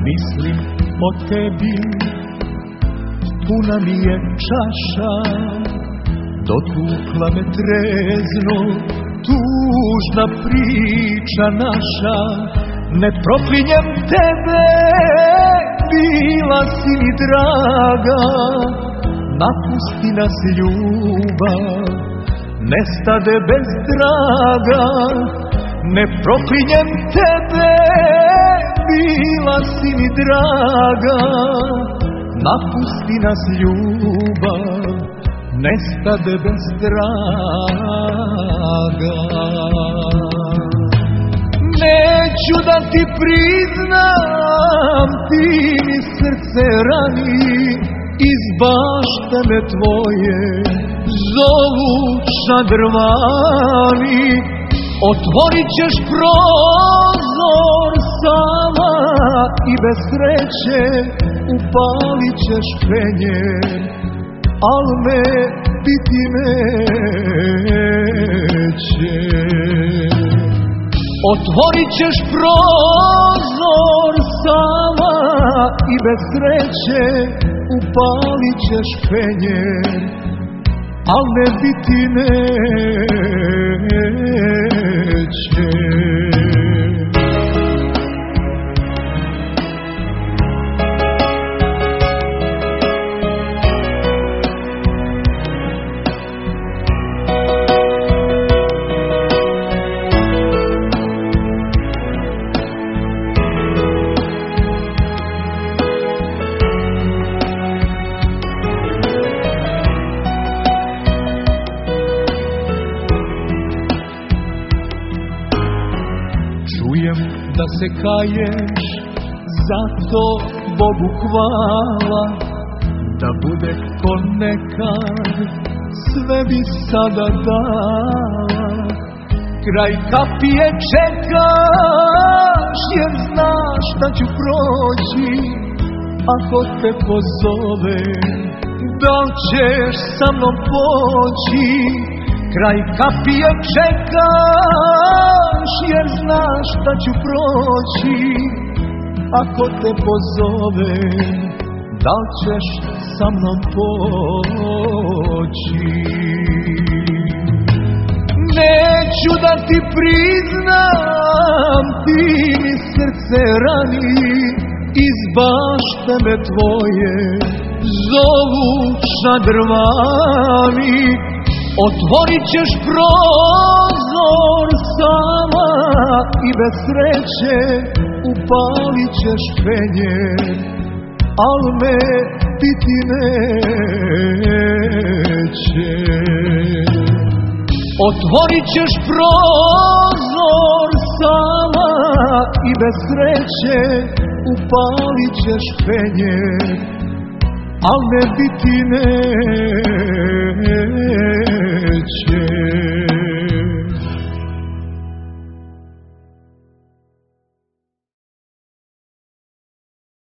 mislim o tebi, puna mi je čaša, dotukla me trezno, tužna priča naša. Ne proklinjem tebe, bila si mi draga, napusti nas ljubav, nestade bez traga. Ne proklinjem tebe, bila si mi draga, napusti nas ljubav, nestade bez traga. Neću da ti priznam, ti mi srce rani, iz baštene tvoje zovu šadrvani. Otvorit ćeš prozor sama i bez sreće upalit ćeš penje, al me biti neće. Otvorit ćeš prozor sama i bez sreće upalit ćeš penje, al me biti neće. Čujem da se kaješ, zato Bogu hvala, da bude ko nekad, sve bi sada dala. Kraj kapije čekaš, jer znaš da ću proći, ako te pozove, da li ćeš sa mnom poći. Kraj kapije čekaš, jer znaš da ću proći, ako te pozove, da li ćeš sa mnom poći. Neću da ti priznam, ti mi srce rani, iz baštene tvoje zovu šadrvani. Otvorit ćeš prozor sama i bez sreće upalit ćeš penje, al me biti neće. Otvorit ćeš prozor sama i bez sreće upalit ćeš penje, al me biti neće.